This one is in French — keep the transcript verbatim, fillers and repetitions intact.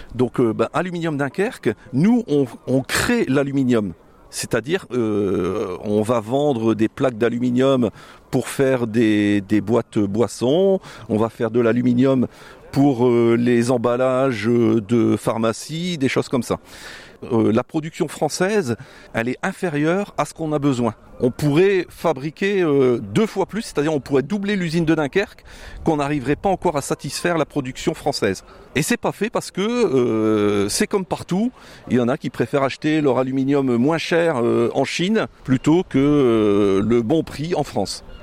Donc, euh, ben, Aluminium Dunkerque, nous, on, on crée l'aluminium. C'est-à-dire, euh, on va vendre des plaques d'aluminium pour faire des, des boîtes boissons, on va faire de l'aluminium pour euh, les emballages de pharmacie, des choses comme ça. Euh, la production française, elle est inférieure à ce qu'on a besoin. On pourrait fabriquer euh, deux fois plus, c'est-à-dire on pourrait doubler l'usine de Dunkerque, qu'on n'arriverait pas encore à satisfaire la production française. Et c'est pas fait parce que euh, c'est comme partout, il y en a qui préfèrent acheter leur aluminium moins cher euh, en Chine plutôt que euh, le bon prix en France.